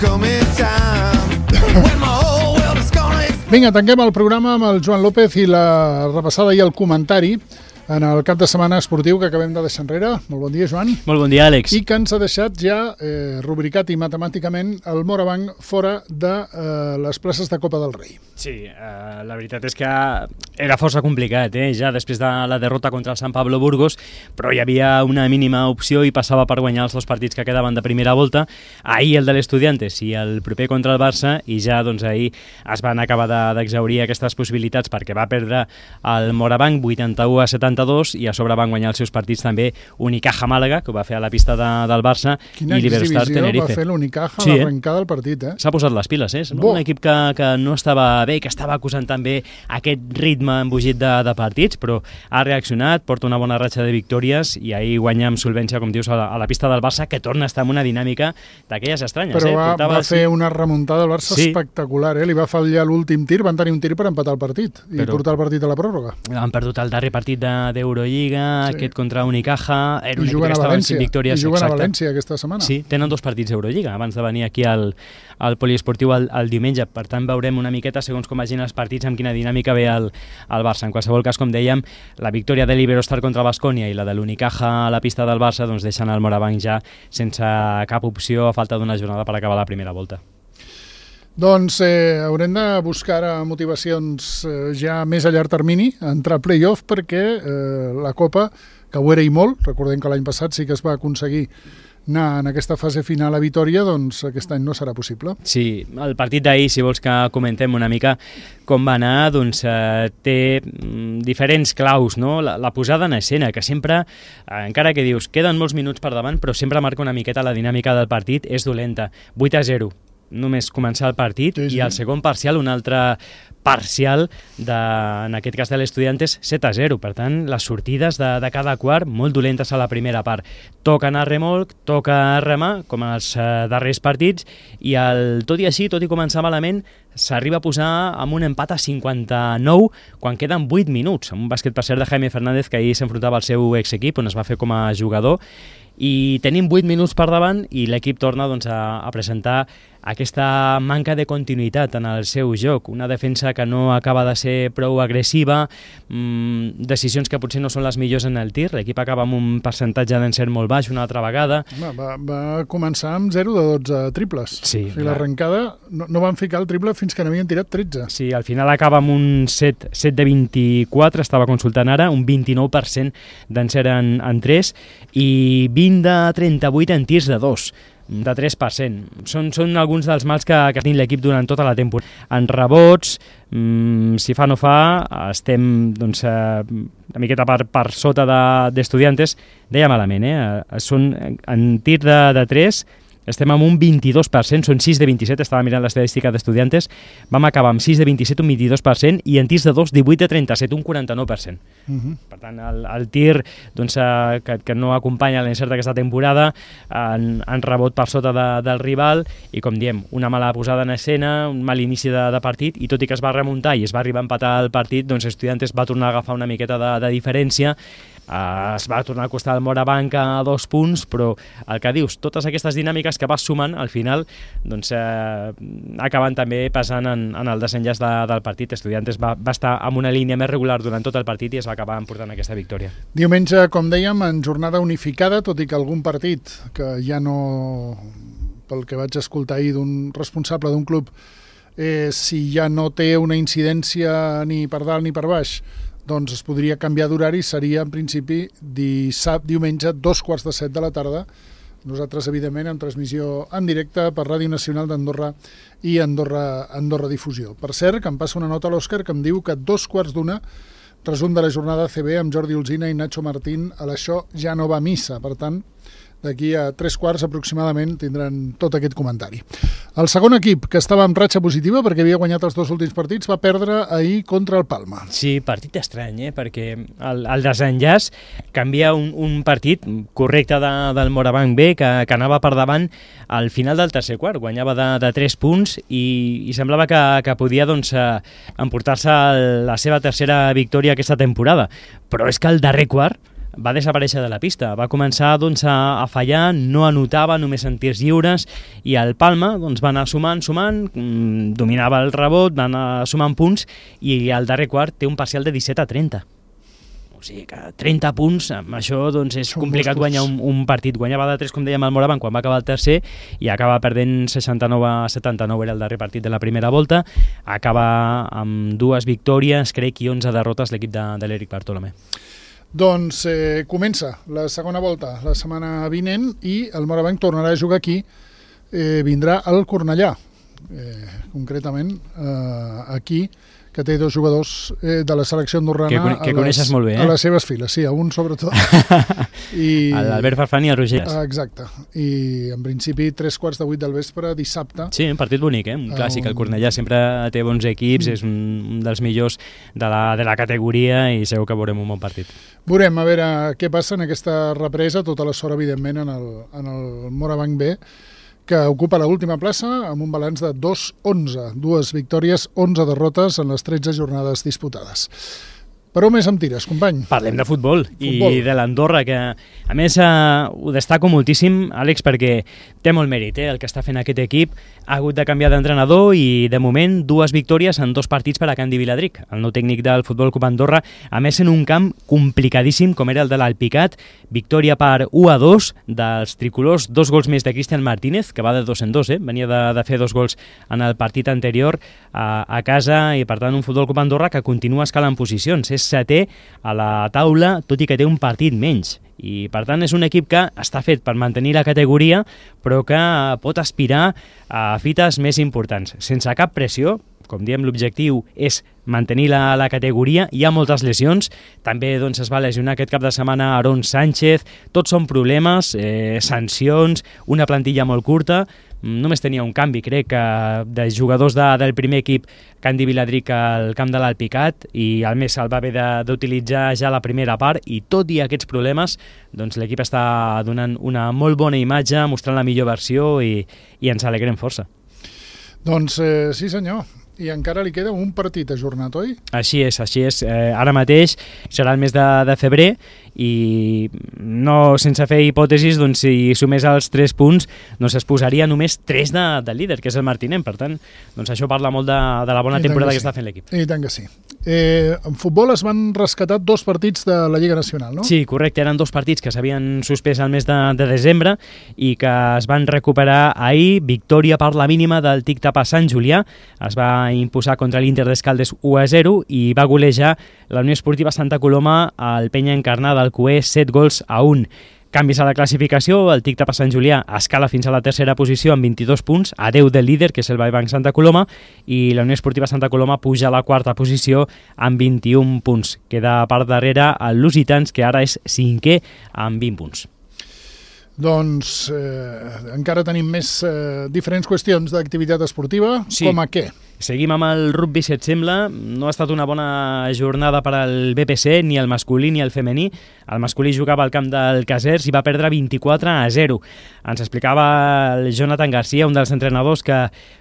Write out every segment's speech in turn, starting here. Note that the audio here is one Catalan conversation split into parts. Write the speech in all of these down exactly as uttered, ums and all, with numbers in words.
Vinga, tanquem el programa amb el Joan López i la repassada i el comentari en el cap de setmana esportiu que acabem de deixar enrere. Molt bon dia, Joan. Molt bon dia, Àlex. I que ens ha deixat ja eh, rubricat i matemàticament el Morabanc fora de eh, les places de Copa del Rei. Sí, eh, la veritat és que era força complicat, eh? Ja després de la derrota contra el Sant Pablo Burgos, però hi havia una mínima opció i passava per guanyar els dos partits que quedaven de primera volta. Ahir el de l'Estudiantes i el proper contra el Barça, i ja doncs ahir es van acabar d'exhaurir de, aquestes possibilitats perquè va perdre el Morabanc vuitanta-u a setanta-dos i a sobre van guanyar els seus partits també Unicaja Màlaga, que ho va fer a la pista de, del Barça. Quina i l'Iberostar Tenerife. Va fer l'Unicaja sí, a l'arrencada del partit, eh? S'ha posat les piles, eh? Un equip que, que no estava bé, que estava acusant també aquest ritme embogit de, de partits, però ha reaccionat, porta una bona ratxa de victòries i ahir guanya amb solvència, com dius, a la, a la pista del Barça, que torna a estar en una dinàmica d'aquelles estranyes. Però eh? va, Portava, va fer sí. una remuntada al Barça sí. espectacular, eh? Li va fallar l'últim tir, van tenir un tir per empatar el partit i però portar el partit a la pròrroga. Han perdut el darrer partit d'Eurolliga, sí. aquest contra Unicaja, era un I equip que estava en cinc victòries. I juguen a València aquesta setmana. Sí, tenen dos partits d'Eurolliga abans de venir aquí al, al poliesportiu el, el diumenge, per tant veurem una miqueta segons com vagin els partits, amb quina dinàmica ve el, el Barça. En qualsevol cas, com dèiem, la victòria de l'Iberostar contra Baskonia i la de l'Unicaja a la pista del Barça doncs deixen el Morabanc ja sense cap opció a falta d'una jornada per acabar la primera volta. Doncs eh, haurem de buscar motivacions eh, ja més a llarg termini, entrar a play-off, perquè eh, la Copa, que ho era i molt, recordem que l'any passat sí que es va aconseguir anar en aquesta fase final a Vitòria, doncs aquest any no serà possible. Sí, el partit d'ahir, si vols que comentem una mica com va anar, doncs eh, té mm, diferents claus, no? La, la posada en escena, que sempre, eh, encara que dius, queden molts minuts per davant, però sempre marca una miqueta la dinàmica del partit, és dolenta. vuit a zero. Només començar el partit sí, sí. i el segon parcial, un altre parcial, de, en aquest cas de l'Estudiantes, set a zero. Per tant, les sortides de, de cada quart molt dolentes a la primera part. Toca anar a remolc, toca remar, com els eh, darrers partits, i el, tot i així, tot i començar malament, s'arriba a posar amb un empat a cinquanta-nou quan queden vuit minuts, amb un bàsquet per cert de Jaime Fernández, que ahir s'enfrontava al seu exequip, on es va fer com a jugador, i tenim vuit minuts per davant i l'equip torna doncs, a, a presentar aquesta manca de continuïtat en el seu joc, una defensa que no acaba de ser prou agressiva, mmm, decisions que potser no són les millors en el tir, l'equip acaba amb un percentatge d'encert molt baix una altra vegada. Va, va començar amb zero de dotze triples, sí, o sigui, l'arrencada no, no van ficar el triple fins que n'havien tirat tretze. Sí, al final acaba amb un set de vint-i-quatre, estava consultant ara, un vint-i-nou per cent d'encert en, en tres i vint de trenta-vuit en tirs de dos, de tres per cent. Són, són alguns dels mals que, que tenim l'equip durant tota la temporada. En rebots, mmm, si fa no fa, estem doncs, eh, una miqueta per, per sota d'Estudiantes, de, deia malament, eh? Són, en tir de, de tres, estem amb un vint-i-dos per cent, són sis de vint-i-set, estava mirant l'estadística d'Estudiantes, vam acabar amb sis de vint-i-set, un vint-i-dos per cent, i en tirs de dos, divuit de trenta-set, un quaranta-nou per cent. Uh-huh. Per tant, el, el tir doncs, eh, que, que no acompanya l'encert d'aquesta temporada, en, en rebot per sota de, del rival, i com diem, una mala posada en escena, un mal inici de, de partit, i tot i que es va remuntar i es va arribar a empatar el partit, doncs Estudiantes va tornar a agafar una miqueta de, de diferència. Uh, es va tornar a costar el Morabanc a dos punts, però el que dius, totes aquestes dinàmiques que vas sumant, al final doncs, eh, acaben també pesant en, en el desenllaç de, del partit. Estudiantes va, va estar amb una línia més regular durant tot el partit i es va acabar emportant aquesta victòria. Diumenge, com dèiem, en jornada unificada, tot i que algun partit que ja no, pel que vaig escoltar ahir d'un responsable d'un club, eh, si ja no té una incidència ni per dalt ni per baix, doncs es podria canviar d'horari, seria en principi dissabte, diumenge, dos quarts de set de la tarda. Nosaltres, evidentment, amb transmissió en directe per Ràdio Nacional d'Andorra i Andorra, Andorra Difusió. Per cert, que em passa una nota a l'Òscar que em diu que dos quarts d'una, resum de la jornada A C B amb Jordi Olzina i Nacho Martín, a l'Això ja no va a missa, per tant, d'aquí a tres quarts aproximadament tindran tot aquest comentari. El segon equip, que estava amb ratxa positiva perquè havia guanyat els dos últims partits, va perdre ahir contra el Palma. Sí, partit estrany, eh? Perquè el, el desenllaç canvia un, un partit correcte de, del Morabanc B, que, que anava per davant al final del tercer quart, guanyava de, de tres punts i, i semblava que, que podia doncs, emportar-se la seva tercera victòria aquesta temporada. Però és que el darrer quart va desaparèixer de la pista, va començar doncs, a, a fallar, no anotava, només en tirs lliures, i el Palma doncs, va anar sumant, sumant, mmm, dominava el rebot, va anar sumant punts, i al darrer quart té un parcial de disset a trenta. O sigui que trenta punts, amb això doncs, és Són complicat guanyar un, un partit. Guanyava de tres, com dèiem, el Morabanc quan va acabar el tercer i acaba perdent seixanta-nou a setanta-nou, era el darrer partit de la primera volta. Acaba amb dues victòries, crec, i onze derrotes l'equip de, de l'Eric Bartolomé. Doncs eh, comença la segona volta la setmana vinent i el Morabanc tornarà a jugar aquí. Eh, vindrà al Cornellà, eh, concretament eh, aquí, que té dos jugadors eh, de la selecció andorrana que, que a, les, molt bé, eh? a les seves files, sí, a un sobretot. I, L'Albert Farfán i el Roger. Ah, exacte. I en principi tres quarts de vuit del vespre, dissabte. Sí, un partit bonic, eh? Un clàssic. Um... El Cornellà sempre té bons equips, mm. és un, un dels millors de la, de la categoria i segur que veurem un bon partit. Veurem a veure què passa en aquesta represa, tota la sort, evidentment, en el, en el Morabanc B, que ocupa l'última plaça amb un balanç de dos onze, dues victòries, onze derrotes en les tretze jornades disputades. Per on més em tires, company? Parlem de futbol, futbol. I de l'Andorra, que a més eh, ho destaco moltíssim, Àlex, perquè té molt mèrit eh, el que està fent aquest equip. Ha hagut de canviar d'entrenador i, de moment, dues victòries en dos partits per a Candi Viladric, el nou tècnic del Futbol Club Andorra, a més en un camp complicadíssim com era el de l'Alpicat. Victòria per u a dos dels tricolors, dos gols més de Cristian Martínez, que va de dos en dos, eh? venia de, de fer dos gols en el partit anterior a, a casa, i per tant un Futbol Club Andorra que continua escalant posicions. És setè a la taula, tot i que té un partit menys. I per tant és un equip que està fet per mantenir la categoria, però que pot aspirar a fites més importants, sense cap pressió. Com diem, l'objectiu és mantenir la, la categoria. Hi ha moltes lesions, també doncs, es va lesionar aquest cap de setmana Aaron Sánchez, tots són problemes, eh, sancions, una plantilla molt curta. Només tenia un canvi, crec, de jugadors de, del primer equip Candi Viladric al camp de l'Alpicat, i al més se'l va haver d'utilitzar ja la primera part, i tot i aquests problemes doncs l'equip està donant una molt bona imatge, mostrant la millor versió, i, i ens alegrem força. Doncs eh, sí senyor, i encara li queda un partit ajornat, oi? Així és, així és. Eh, ara mateix serà el mes de, de febrer, i no sense fer hipòtesis, doncs si sumés els tres punts doncs es posaria només tres de, de líder, que és el Martinent. Per tant, doncs això parla molt de, de la bona I temporada que, que sí. està fent l'equip. I tant que sí. Eh, en futbol es van rescatar dos partits de la Lliga Nacional, no? Sí, correcte, eren dos partits que s'havien suspès al mes de, de desembre i que es van recuperar ahir. Victòria per la mínima del Tic Tapa Sant Julià, es va imposar contra l'Inter d'Escaldes u a zero i va golejar la Unió Esportiva Santa Coloma al Penya Encarnada del Cué set gols a un. Canvis a la classificació, el Tic Tapa Sant Julià escala fins a la tercera posició amb vint-i-dos punts, a deu del líder, que és el Vallbanc Santa Coloma, i la Unió Esportiva Santa Coloma puja a la quarta posició amb vint-i-un punts. Queda per darrere el Lusitans, que ara és cinquè amb vint punts. Doncs eh, encara tenim més eh, diferents qüestions d'activitat esportiva, sí. Com a què? Seguim amb el rugby, si et sembla. No ha estat una bona jornada per al B P C, ni el masculí ni el femení. El masculí jugava al camp del Casers i va perdre vint-i-quatre a zero. Ens explicava el Jonathan Garcia, un dels entrenadors, que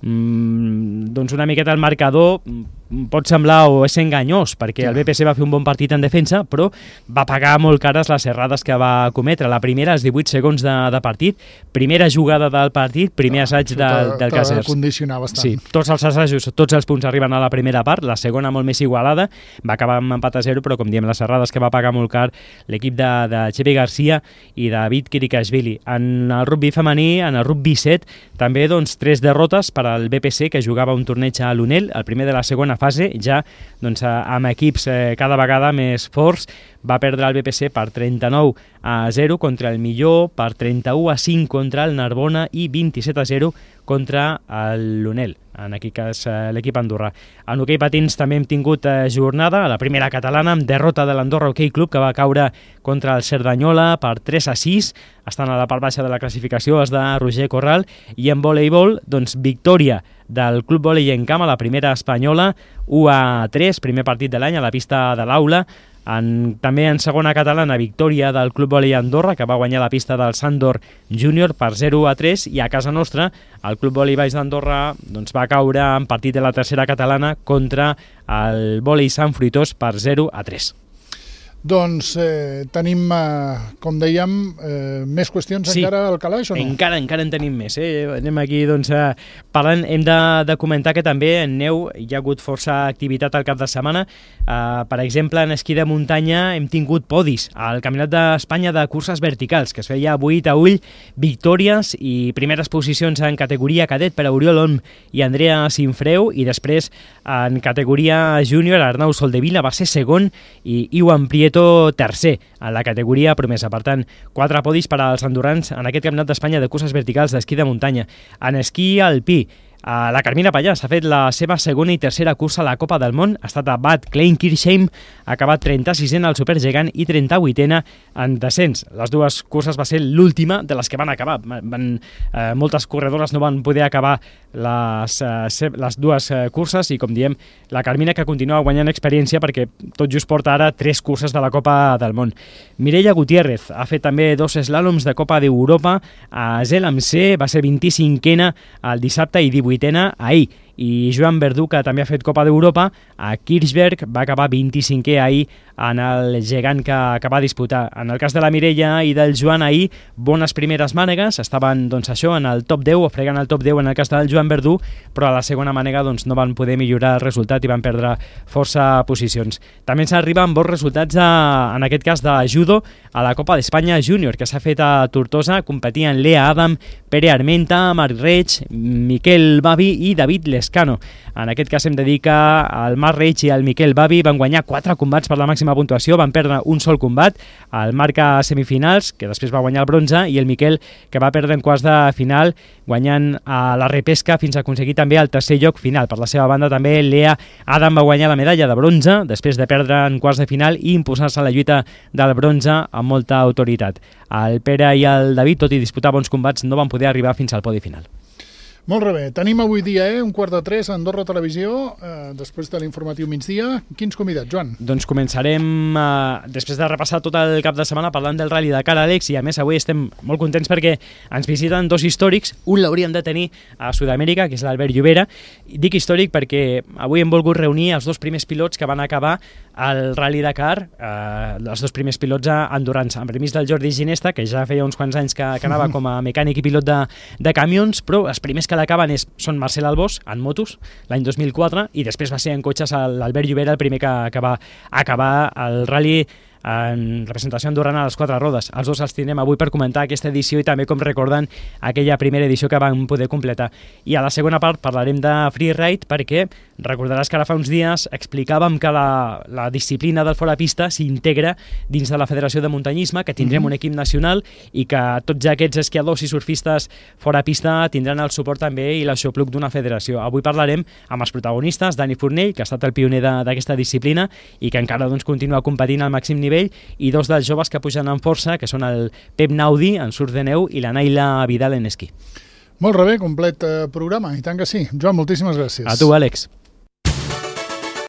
mmm, doncs una miqueta el marcador pot semblar o és enganyós, perquè el B P C va fer un bon partit en defensa, però va pagar molt cares les errades que va cometre. La primera, als divuit segons de, de partit, primera jugada del partit, primer assaig de, del Casers. T'ha condicionat bastant. Sí, tots els assajos, tots els punts arriben a la primera part, la segona molt més igualada, va acabar amb empat a zero, però com diem, les errades que va pagar molt car l'equip de, de Xevi Garcia i David Kirikashvili. En el rugby femení, en el rugby set, també doncs, tres derrotes per al B P C, que jugava un torneig a l'Unel, el primer de la segona fase, ja doncs, amb equips eh, cada vegada més forts. Va perdre el B P C per trenta-nou a zero contra el Millor, per trenta-u a cinc contra el Narbona i vint-i-set a zero contra l'Unel, en aquest cas l'equip andorrà. En hoquei patins també hem tingut jornada a la primera catalana amb derrota de l'Andorra Hockey Club, que va caure contra el Cerdanyola per tres a sis, estan a la part baixa de la classificació els de Roger Corral. I en voleibol, doncs victòria del Club Volei en Camp a la primera espanyola, u a tres, primer partit de l'any a la pista de l'Aula. En, també en segona catalana, victòria del Club Volei Andorra, que va guanyar la pista del Sandor Júnior per zero a tres, i a casa nostra el Club Volei Baix d'Andorra doncs, va caure en partit de la tercera catalana contra el Volei Sant Fruitós per zero a tres. Doncs eh, tenim, eh, com dèiem, eh, més qüestions sí, encara al calaix o no? Encara, encara en tenim més. Eh? Anem aquí, doncs, eh, parlant, hem de, de comentar que també en neu hi ha hagut força activitat al cap de setmana. Eh, per exemple, en esquí de muntanya hem tingut podis al Campionat d'Espanya de curses verticals, que es feia avui a Ull, victòries i primeres posicions en categoria cadet per a Oriol Olm i Andrea Sinfreu, i després en categoria júnior Arnau Soldevila va ser segon i Iwan Prieto tercer en la categoria promesa. Per tant, quatre podis per als andorrans en aquest Campionat d'Espanya de curses verticals d'esquí de muntanya. En esquí alpí, la Carmina Pallàs ha fet la seva segona i tercera cursa a la Copa del Món, ha estat a Bad Kleinkirchheim, ha acabat trenta-sisena al Supergegant i trenta-vuitena en descens. Les dues curses va ser l'última de les que van acabar. Van, eh, moltes corredores no van poder acabar les, eh, les dues eh, curses i, com diem, la Carmina que continua guanyant experiència perquè tot just porta ara tres curses de la Copa del Món. Mireia Gutiérrez ha fet també dos slàloms de Copa d'Europa a Zell amb C, va ser vint-i-cinquena el dissabte i divuitena ahir. I Joan Verdú, que també ha fet Copa d'Europa, a Kirchberg va acabar vint-i-cinquè ahir en el gegant que, que va disputar. En el cas de la Mireia i del Joan ahir, bones primeres mànegues, estaven doncs, això en el top deu, o fregant el top deu en el cas del Joan Verdú, però a la segona mànega doncs, no van poder millorar el resultat i van perdre força posicions. També ens arriben bons resultats, a, en aquest cas de judo, a la Copa d'Espanya Júnior, que s'ha fet a Tortosa. Competien Lea Adam, Pere Armenta, Marc Reig, Miquel Bavi i David Lescano. En aquest cas hem de dir que el Marc Reig i el Miquel Bavi van guanyar quatre combats per la màxima puntuació, van perdre un sol combat, el Marc a semifinals, que després va guanyar el bronze, i el Miquel, que va perdre en quarts de final, guanyant a la repesca fins a aconseguir també el tercer lloc final. Per la seva banda també Lea Adam va guanyar la medalla de bronze, després de perdre en quarts de final i imposar-se a la lluita del bronze amb molta autoritat. El Pere i el David, tot i disputar bons combats, no van poder arribar fins al podi final. Molt bé, tenim avui dia eh, un quart de tres a Andorra Televisió, eh, després de l'informatiu migdia. Quins convidats, Joan? Doncs començarem, eh, després de repassar tot el cap de setmana, parlant del Rally Dakar, Àlex, i a més avui estem molt contents perquè ens visiten dos històrics. Un l'hauríem de tenir a Sud-amèrica, que és l'Albert Llobera. Dic històric perquè avui hem volgut reunir els dos primers pilots que van acabar el Rally Dakar, eh, els dos primers pilots andorrans, amb permís del Jordi Ginesta, que ja feia uns quants anys que, que anava com a mecànic i pilot de, de camions, però els primers que l'acaben és, són Marcel Albós, en motos, l'any dos mil quatre, i després va ser en cotxes l'Albert Llobera, el primer que, que va acabar el Rally en representació andorrana a les quatre rodes. Els dos els tindrem avui per comentar aquesta edició i també com recorden aquella primera edició que vam poder completar. I a la segona part parlarem de freeride perquè recordaràs que ara fa uns dies explicàvem que la, la disciplina del fora pista s'integra dins de la Federació de Muntanyisme, que tindrem mm-hmm. un equip nacional i que tots aquests esquiadors i surfistes fora pista tindran el suport també i l'aixopluc d'una federació. Avui parlarem amb els protagonistes, Dani Fornell, que ha estat el pioner d'aquesta disciplina i que encara doncs, continua competint al màxim nivell, i dos dels joves que pugen en força, que són el Pep Naudi en surf de neu i la Naila Vidal en esquí. Molt bé, complet eh, programa, i tant que sí. Joan, moltíssimes gràcies. A tu, Àlex.